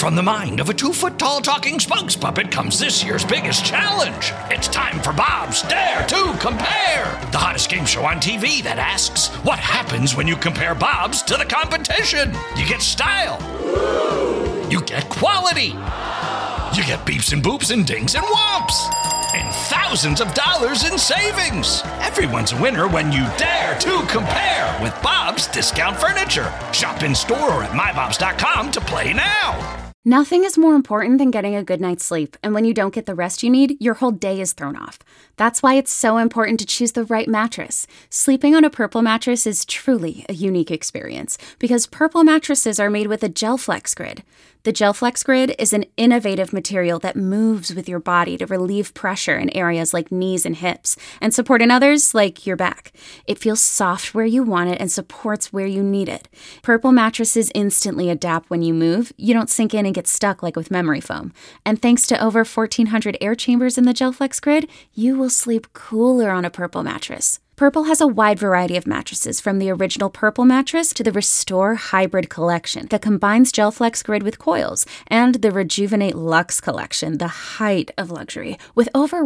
From the mind of a 2-foot-tall talking spokes puppet comes this year's biggest challenge. It's time for Bob's Dare to Compare, the hottest game show on TV that asks, what happens when you compare Bob's to the competition? You get style. You get quality. You get beeps and boops and dings and whomps. And thousands of dollars in savings. Everyone's a winner when you dare to compare with Bob's Discount Furniture. Shop in store or at mybobs.com to play now. Nothing is more important than getting a good night's sleep, and when you don't get the rest you need, your whole day is thrown off. That's why it's so important to choose the right mattress. Sleeping on a Purple mattress is truly a unique experience, because Purple mattresses are made with a GelFlex Grid. The GelFlex Grid is an innovative material that moves with your body to relieve pressure in areas like knees and hips, and support in others like your back. It feels soft where you want it and supports where you need it. Purple mattresses instantly adapt when you move. You don't sink in and get stuck like with memory foam. And thanks to over 1,400 air chambers in the GelFlex Grid, you will sleep cooler on a Purple mattress. Purple has a wide variety of mattresses, from the original Purple mattress to the Restore Hybrid collection that combines GelFlex Grid with coils, and the Rejuvenate Luxe collection, the height of luxury, with over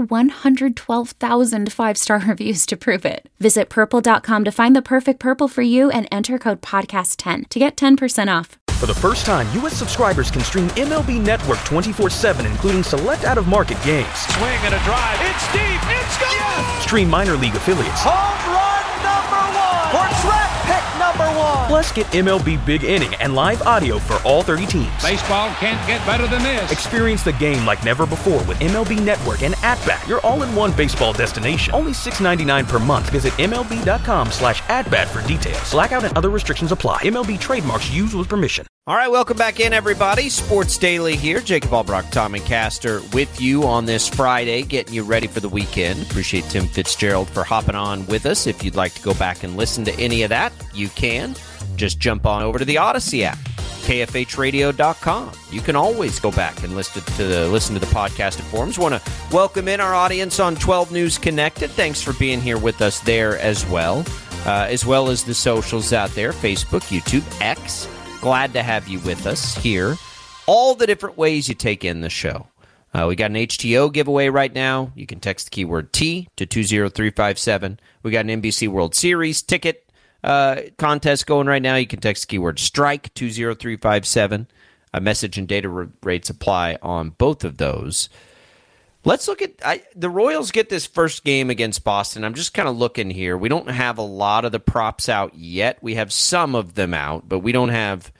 112,000 five-star reviews to prove it. Visit purple.com to find the perfect Purple for you and enter code podcast10 to get 10% off. For the first time, U.S. subscribers can stream MLB Network 24/7, including select out-of-market games. Swing and a drive. It's deep. It's gone. Yes! Stream minor league affiliates. Home run number 1. Or draft pick number 1. Plus, get MLB Big Inning and live audio for all 30 teams. Baseball can't get better than this. Experience the game like never before with MLB Network and At-Bat, your all-in-one baseball destination. Only $6.99 per month. Visit MLB.com/AtBat for details. Blackout and other restrictions apply. MLB trademarks used with permission. All right, welcome back in, everybody. Sports Daily here. Jacob Albrock, Tom and Castor with you on this Friday, getting you ready for the weekend. Appreciate Tim Fitzgerald for hopping on with us. If you'd like to go back and listen to any of that, you can. Just jump on over to the Odyssey app, kfhradio.com. You can always go back and listen to the podcast and forums. Want to welcome in our audience on 12 News Connected. Thanks for being here with us there as well as the socials out there, Facebook, YouTube, X. Glad to have you with us here. All the different ways you take in the show. We got an HTO giveaway right now. You can text the keyword T to 20357. We got an NBC World Series ticket contest going right now. You can text the keyword strike 20357. Message and data rates apply on both of those. Let's look at the Royals get this first game against Boston. I'm just kind of looking here. We don't have a lot of the props out yet. We have some of them out, but we don't have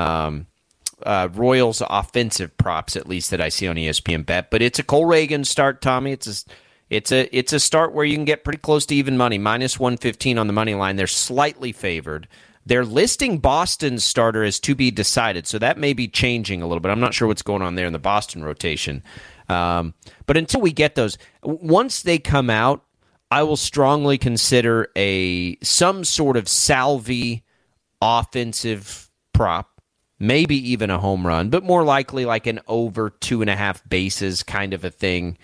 Royals offensive props, at least that I see on ESPN Bet. But it's a Cole Reagan start, Tommy. It's a start where you can get pretty close to even money, minus 115 on the money line. They're slightly favored. They're listing Boston's starter as to be decided, so that may be changing a little bit. I'm not sure what's going on there in the Boston rotation. But until we get those, once they come out, I will strongly consider some sort of Salvi offensive prop, maybe even a home run, but more likely like an over 2.5 bases kind of a thing.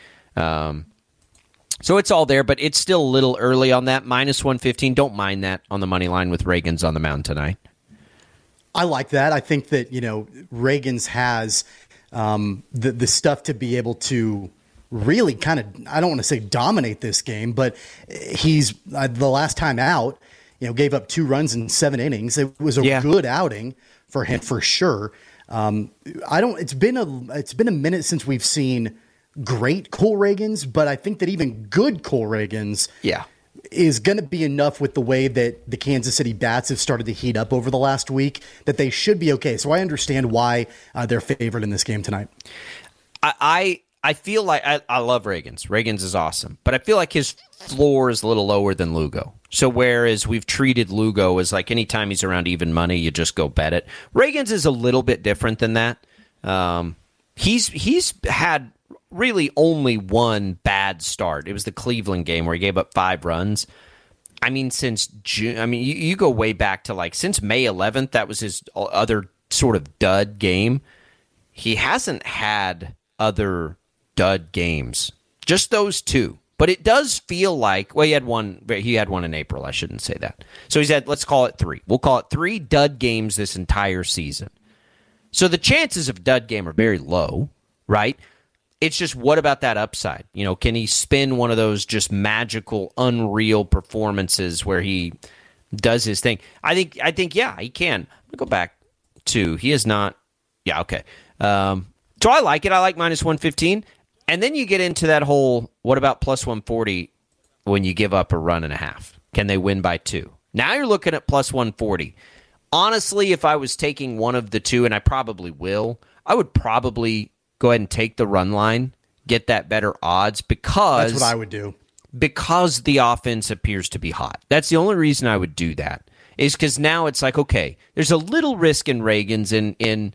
So it's all there, but it's still a little early on that. Minus 115, don't mind that on the money line with Reagan's on the mound tonight. I like that. I think that, Reagan's has the stuff to be able to really kind of, I don't want to say dominate this game, but he's the last time out, gave up 2 runs in 7 innings. It was a good outing for him for sure. It's been a minute since we've seen great Cole Reagans, but I think that even good Cole Reagans is going to be enough with the way that the Kansas City bats have started to heat up over the last week that they should be okay. So I understand why they're favored in this game tonight. I feel like I love Reagan's. Reagan's is awesome, but I feel like his floor is a little lower than Lugo. So whereas we've treated Lugo as like anytime he's around even money, you just go bet it. Reagan's is a little bit different than that. He's had really only one bad start. It was the Cleveland game where he gave up 5 runs. I mean, since June, you go way back to since May 11th, that was his other sort of dud game. He hasn't had other dud games, just those 2. But it does feel like, he had one in April. I shouldn't say that. So he's had, let's call it 3. We'll call it 3 dud games this entire season. So the chances of dud game are very low, right? It's just, what about that upside? Can he spin one of those just magical, unreal performances where he does his thing? I think, yeah, he can. Let me go back to, he is not, yeah, okay. So I like it. I like minus 115. And then you get into that whole, what about plus 140 when you give up a run and a half? Can they win by 2? Now you're looking at plus 140. Honestly, if I was taking one of the two, and I probably will, I would probably go ahead and take the run line, get that better odds, because that's what I would do. Because the offense appears to be hot. That's the only reason I would do that, is because now it's like, okay, there's a little risk in Reagan's in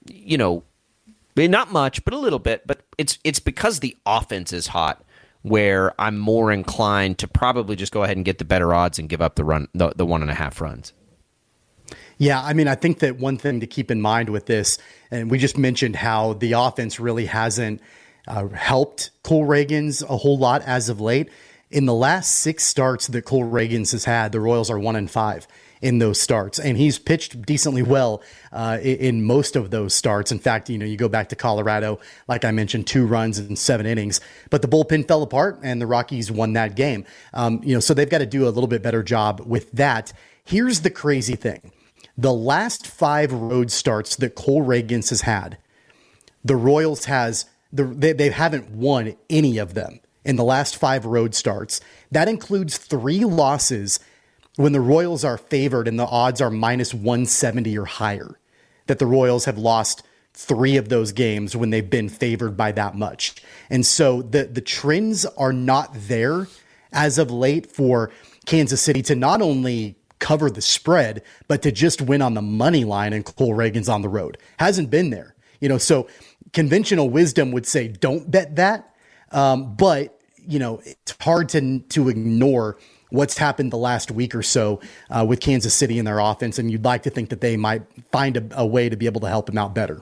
not much, but a little bit, but it's because the offense is hot where I'm more inclined to probably just go ahead and get the better odds and give up the 1.5 runs. Yeah, I mean, I think that one thing to keep in mind with this, and we just mentioned how the offense really hasn't helped Cole Reagans a whole lot as of late. In the last 6 starts that Cole Reagans has had, the Royals are 1-5 in those starts, and he's pitched decently well in most of those starts. In fact, you go back to Colorado, like I mentioned, 2 runs in 7 innings, but the bullpen fell apart and the Rockies won that game. So they've got to do a little bit better job with that. Here's the crazy thing. The last 5 road starts that Cole Reagans has had, the Royals they haven't won any of them in the last 5 road starts. That includes 3 losses when the Royals are favored and the odds are minus 170 or higher, that the Royals have lost 3 of those games when they've been favored by that much. And so the trends are not there as of late for Kansas City to not only cover the spread, but to just win on the money line and Cole Reagans on the road. Hasn't been there. So conventional wisdom would say don't bet that. But it's hard to ignore what's happened the last week or so with Kansas City and their offense, and you'd like to think that they might find a way to be able to help him out better.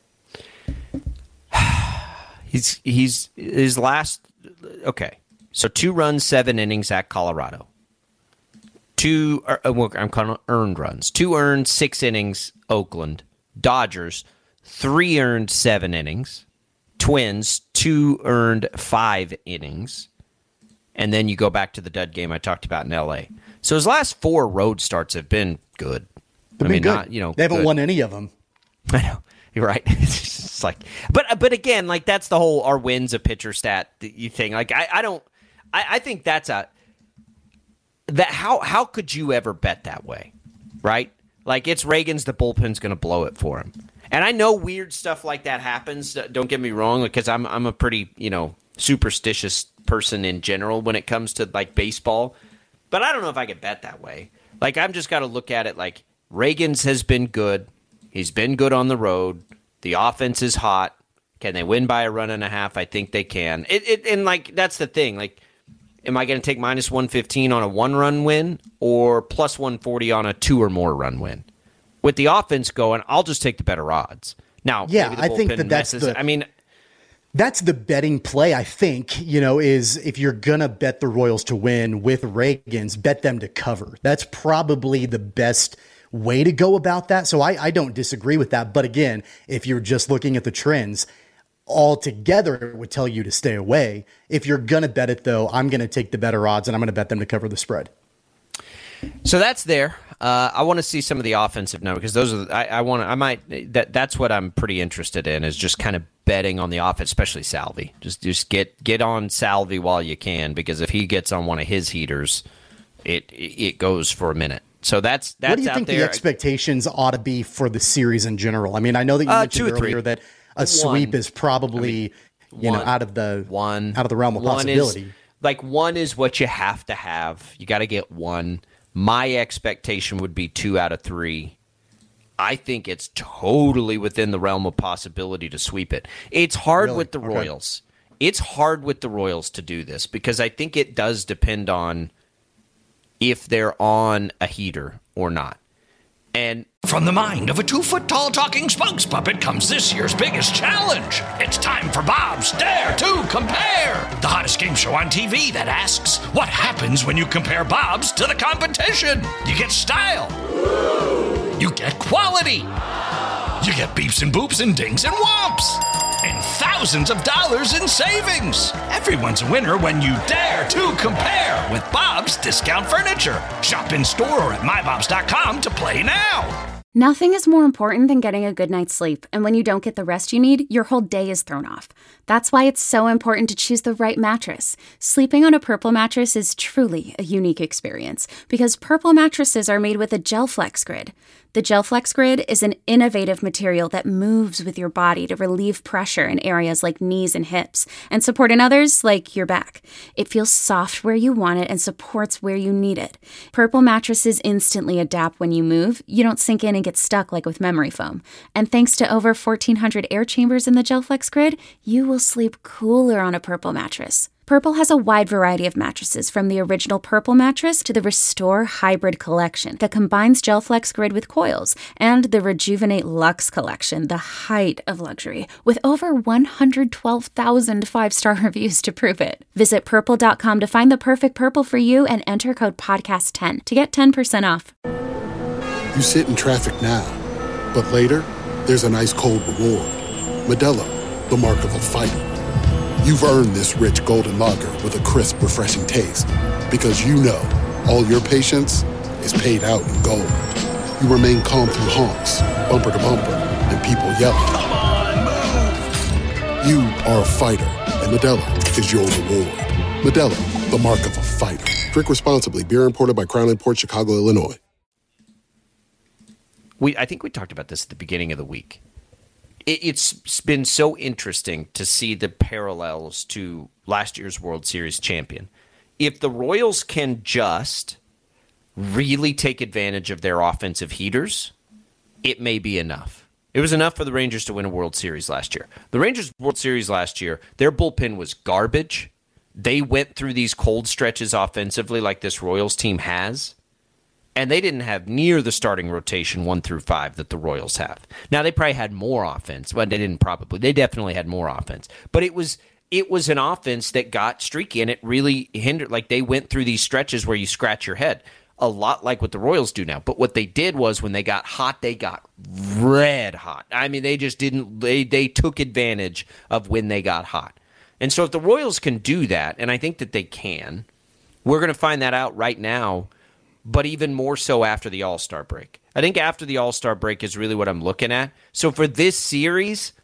He's his last, okay, so 2 runs, 7 innings at Colorado. 2, I'm calling earned runs. 2 earned, 6 innings, Oakland. Dodgers, 3 earned, 7 innings. Twins, 2 earned, 5 innings. And then you go back to the dud game I talked about in L.A. So his last 4 road starts have been good. They've been good. They haven't won any of them. I know. You're right. It's like, but again, like, that's the whole our wins a pitcher stat thing. Like, I think that's how could you ever bet that way, right? Like, it's Reagan's, the bullpen's going to blow it for him. And I know weird stuff like that happens. Don't get me wrong, because I'm a pretty, superstitious person in general when it comes to, like, baseball. But I don't know if I could bet that way. Like, I've just got to look at it like Reagan's has been good. He's been good on the road. The offense is hot. Can they win by a run and a half? I think they can. And like, that's the thing. Like, am I going to take minus 115 on a 1-run win or plus 140 on a 2 or more run win? With the offense going, I'll just take the better odds. Now, yeah, I think that's the betting play, I think, is if you're going to bet the Royals to win with Reagan's, bet them to cover. That's probably the best way to go about that. So I don't disagree with that. But again, if you're just looking at the trends, altogether it would tell you to stay away. If you're going to bet it, though, I'm going to take the better odds and I'm going to bet them to cover the spread. So that's there. I want to see some of the offensive numbers, because those are that's what I'm pretty interested in, is just kind of betting on the offense, especially Salvi. Just get on Salvi while you can, because if he gets on one of his heaters, it goes for a minute. So that's what do you out think there. The expectations ought to be for the series in general? I mean, I know that you mentioned earlier that a sweep is probably out of the realm of possibility. One is what you have to have. You got to get 1. My expectation would be 2 out of 3. I think it's totally within the realm of possibility to sweep it. It's hard with the Royals. It's hard with the Royals to do this, because I think it does depend on if they're on a heater or not. And from the mind of a 2-foot-tall talking spokes puppet comes this year's biggest challenge. It's time for Bob's Dare to Compare, the hottest game show on TV that asks, what happens when you compare Bob's to the competition? You get style. You get quality. You get beeps and boops and dings and whomps. And thousands of dollars in savings. Everyone's a winner when you dare to compare with Bob's Discount Furniture. Shop in store or at mybobs.com to play now. Nothing is more important than getting a good night's sleep, and when you don't get the rest you need, your whole day is thrown off. That's why it's so important to choose the right mattress. Sleeping on a Purple mattress is truly a unique experience, because Purple mattresses are made with a GelFlex Grid. The GelFlex Grid is an innovative material that moves with your body to relieve pressure in areas like knees and hips, and support in others like your back. It feels soft where you want it and supports where you need it. Purple mattresses instantly adapt when you move. You don't sink in and get stuck like with memory foam. And thanks to over 1,400 air chambers in the GelFlex Grid, you will sleep cooler on a Purple mattress. Purple has a wide variety of mattresses, from the original Purple mattress to the Restore Hybrid collection that combines GelFlex Grid with coils, and the Rejuvenate Luxe collection, the height of luxury, with over 112,000 five-star reviews to prove it. Visit Purple.com to find the perfect Purple for you and enter code PODCAST10 to get 10% off. You sit in traffic now, but later, there's an ice-cold reward. Modelo, the mark of a fighter. You've earned this rich golden lager with a crisp, refreshing taste. Because you know, all your patience is paid out in gold. You remain calm through honks, bumper to bumper, and people yelling. Come on, move! You are a fighter, and Modelo is your reward. Modelo, the mark of a fighter. Drink responsibly. Beer imported by Crown Imports, Chicago, Illinois. I think we talked about this at the beginning of the week. It's been so interesting to see the parallels to last year's World Series champion. If the Royals can just really take advantage of their offensive heaters, it may be enough. It was enough for the Rangers to win a World Series last year. The Rangers' World Series last year, their bullpen was garbage. They went through these cold stretches offensively like this Royals team has. And they didn't have near the starting rotation 1 through 5 that the Royals have. Now, they probably had more offense. Well, they didn't probably. They definitely had more offense. But it was an offense that got streaky, and it really hindered. Like, they went through these stretches where you scratch your head, a lot like what the Royals do now. But what they did was when they got hot, they got red hot. I mean, they just didn't. They took advantage of when they got hot. And so if the Royals can do that, and I think that they can, we're going to find that out right now. But even more so after the All-Star break. I think after the All-Star break is really what I'm looking at. So for this series,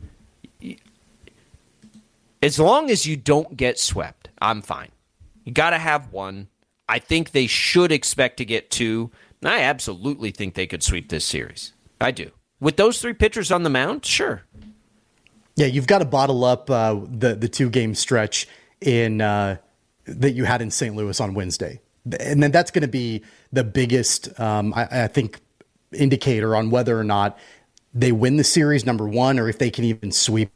as long as you don't get swept, I'm fine. You got to have one. I think they should expect to get 2. And I absolutely think they could sweep this series. I do. With those 3 pitchers on the mound, sure. Yeah, you've got to bottle up the 2-game stretch that you had in St. Louis on Wednesday. And then that's going to be the biggest, I think, indicator on whether or not they win the series, number one, or if they can even sweep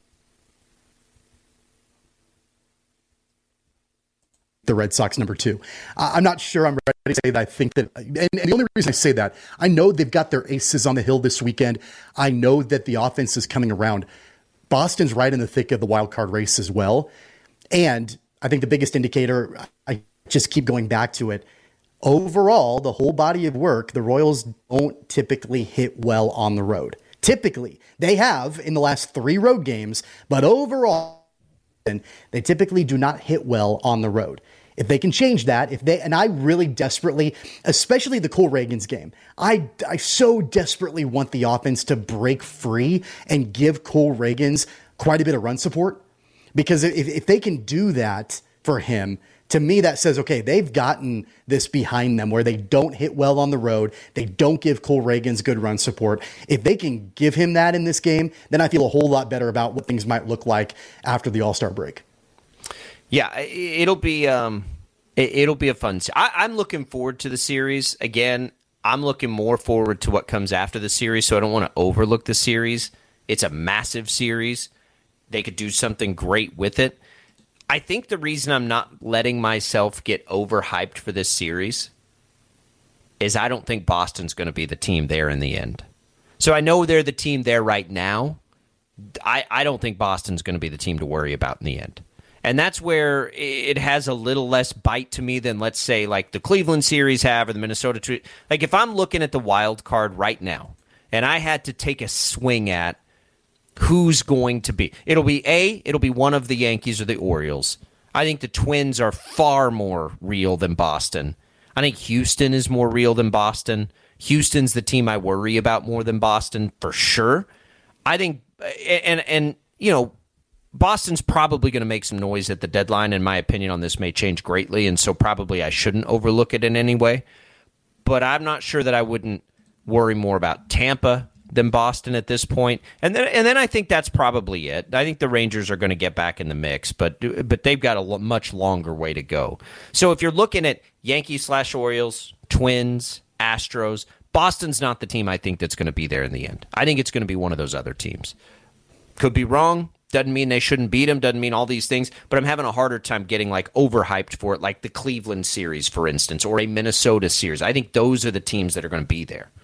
the Red Sox, number 2. I'm not sure I'm ready to say that. I think that, and the only reason I say that, I know they've got their aces on the hill this weekend. I know that the offense is coming around. Boston's right in the thick of the wild card race as well. And I think the biggest indicator, I just keep going back to it. Overall, the whole body of work, the Royals don't typically hit well on the road. Typically, they have in the last 3 road games, but overall, they typically do not hit well on the road. If they can change that, and I really desperately, especially the Cole Ragans game, I so desperately want the offense to break free and give Cole Ragans quite a bit of run support, because if they can do that for him, to me, that says, okay, they've gotten this behind them where they don't hit well on the road. They don't give Cole Ragans good run support. If they can give him that in this game, then I feel a whole lot better about what things might look like after the All-Star break. Yeah, it'll be a fun. I'm looking forward to the series. Again, I'm looking more forward to what comes after the series, so I don't want to overlook the series. It's a massive series. They could do something great with it. I think the reason I'm not letting myself get overhyped for this series is I don't think Boston's going to be the team there in the end. So I know they're the team there right now. I don't think Boston's going to be the team to worry about in the end. And that's where it has a little less bite to me than, let's say, like the Cleveland series have or the Minnesota. Like, if I'm looking at the wild card right now and I had to take a swing at who's going to be. It'll be one of the Yankees or the Orioles. I think the Twins are far more real than Boston. I think Houston is more real than Boston. Houston's the team I worry about more than Boston, for sure. I think, and Boston's probably going to make some noise at the deadline, and my opinion on this may change greatly, and so probably I shouldn't overlook it in any way. But I'm not sure that I wouldn't worry more about Tampa than Boston at this point. And then I think that's probably it. I think the Rangers are going to get back in the mix, but they've got a much longer way to go. So if you're looking at Yankees/Orioles, Twins, Astros, Boston's not the team I think that's going to be there in the end. I think it's going to be one of those other teams. Could be wrong. Doesn't mean they shouldn't beat them. Doesn't mean all these things. But I'm having a harder time getting overhyped for it, like the Cleveland series, for instance, or a Minnesota series. I think those are the teams that are going to be there.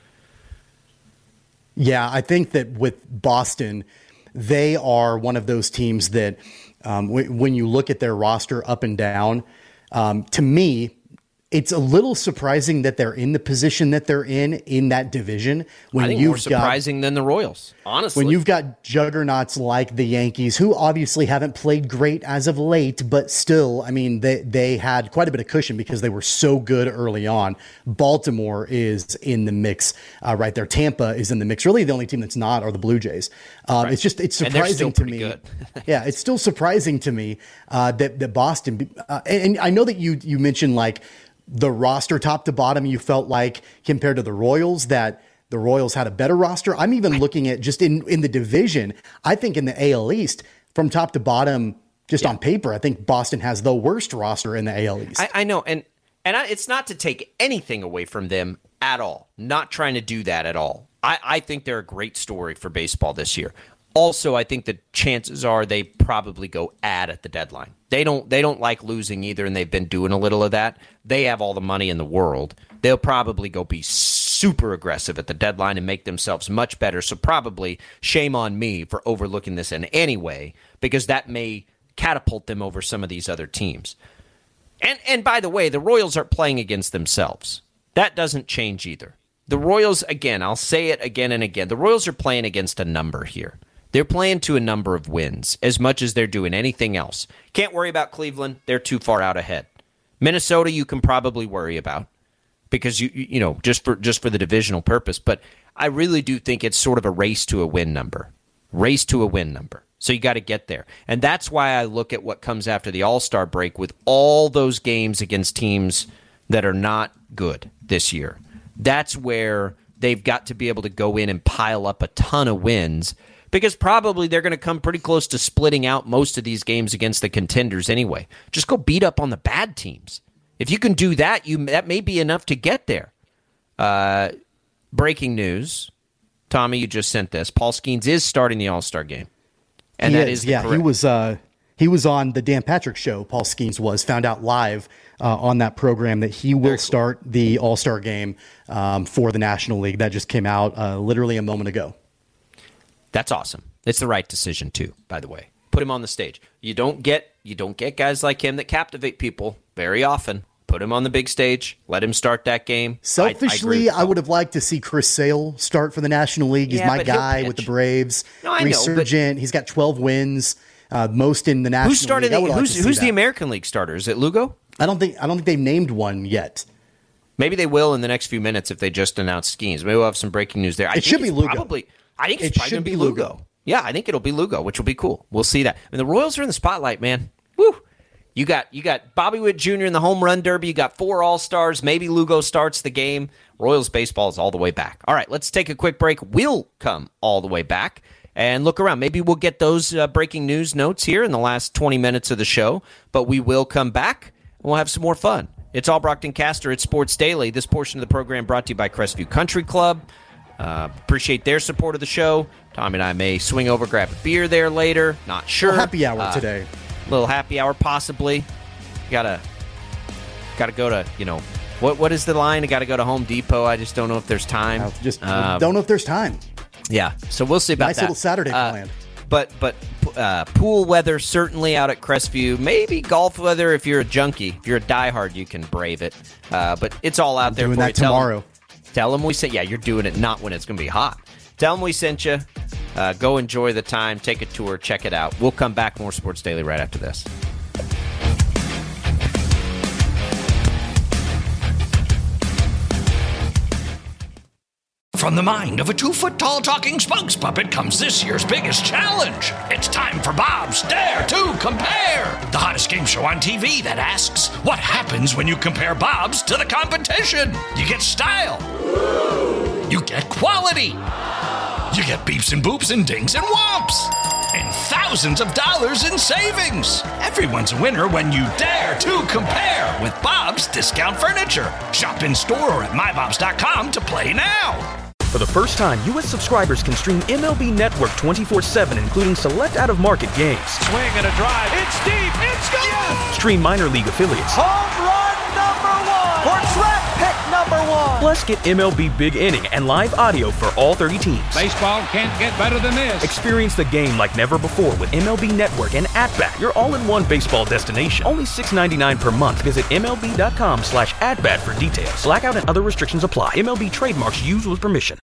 Yeah, I think that with Boston, they are one of those teams that when you look at their roster up and down, to me, it's a little surprising that they're in the position that they're in that division. I think more surprising than the Royals, honestly. When you've got juggernauts like the Yankees, who obviously haven't played great as of late, but still, I mean, they had quite a bit of cushion because they were so good early on. Baltimore is in the mix right there. Tampa is in the mix. Really, the only team that's not are the Blue Jays. Right. It's surprising to me. Good. Yeah, it's still surprising to me that Boston, and I know that you mentioned the roster top to bottom, you felt like compared to the Royals that the Royals had a better roster. I'm even looking at just in the division. I think in the AL East, from top to bottom, just on paper, I think Boston has the worst roster in the AL East. I know, and it's not to take anything away from them at all. Not trying to do that at all. I think they're a great story for baseball this year. Also, I think the chances are they probably go at the deadline. They don't like losing either, and they've been doing a little of that. They have all the money in the world. They'll probably go be super aggressive at the deadline and make themselves much better. So probably shame on me for overlooking this in any way, because that may catapult them over some of these other teams. And by the way, the Royals are playing against themselves. That doesn't change either. The Royals, again, I'll say it again and again, the Royals are playing against a number here. They're playing to a number of wins as much as they're doing anything else. Can't worry about Cleveland. They're too far out ahead. Minnesota you can probably worry about because you know just for the divisional purpose, but I really do think it's sort of a race to a win number. Race to a win number. So you got to get there. And that's why I look at what comes after the All-Star break with all those games against teams that are not good this year. That's where they've got to be able to go in and pile up a ton of wins, because probably they're going to come pretty close to splitting out most of these games against the contenders anyway. Just go beat up on the bad teams. If you can do that, that may be enough to get there. Breaking news. Tommy, you just sent this. Paul Skeens is starting the All-Star game. And that is correct. He was on the Dan Patrick Show, Paul Skeens found out live on that program that he will start the All-Star game for the National League. That just came out literally a moment ago. That's awesome. It's the right decision too, by the way. Put him on the stage. You don't get guys like him that captivate people very often. Put him on the big stage. Let him start that game. Selfishly, I would have liked to see Chris Sale start for the National League. He's my guy with the Braves. No, I Resurgent. Know, he's got 12 wins, most in the National League. Who's the American League starter? Is it Lugo? I don't think they've named one yet. Maybe they will in the next few minutes if they just announce Skeens. Maybe we'll have some breaking news there. It should be Lugo. I think it's probably going to be Lugo. Yeah, I think it'll be Lugo, which will be cool. We'll see that. I mean, the Royals are in the spotlight, man. Woo! You got Bobby Witt Jr. in the home run derby. You got 4 All-Stars. Maybe Lugo starts the game. Royals baseball is all the way back. All right, let's take a quick break. We'll come all the way back and look around. Maybe we'll get those breaking news notes here in the last 20 minutes of the show, but we will come back and we'll have some more fun. It's Albrecht and Caster at Sports Daily. This portion of the program brought to you by Crestview Country Club. Appreciate their support of the show. Tommy and I may swing over, grab a beer there later. Not sure. Happy hour today. Little happy hour, possibly. Gotta go to, what is the line? I gotta go to Home Depot. I just don't know if there's time. Don't know if there's time. Yeah, so we'll see about nice that. Nice little Saturday planned. But pool weather certainly out at Crestview. Maybe golf weather if you're a junkie. If you're a diehard, you can brave it. But it's all out there for you. Doing that tomorrow. Tell them we say, yeah, you're doing it not when it's going to be hot. Tell them we sent you. Go enjoy the time. Take a tour. Check it out. We'll come back. More Sports Daily right after this. From the mind of a 2-foot-tall talking spokes puppet comes this year's biggest challenge. It's time for Bob's Dare to Compare, the hottest game show on TV that asks, what happens when you compare Bob's to the competition? You get style. You get quality. You get beeps and boops and dings and whomps. And thousands of dollars in savings. Everyone's a winner when you dare to compare with Bob's Discount Furniture. Shop in store or at mybobs.com to play now. For the first time, U.S. subscribers can stream MLB Network 24/7, including select out-of-market games. Swing and a drive. It's deep. It's gone. Yes! Stream minor league affiliates. Home run number 1. Or draft pick number 1. Plus, get MLB Big Inning and live audio for all 30 teams. Baseball can't get better than this. Experience the game like never before with MLB Network and At-Bat, your all-in-one baseball destination. Only $6.99 per month. Visit MLB.com/AtBat for details. Blackout and other restrictions apply. MLB trademarks used with permission.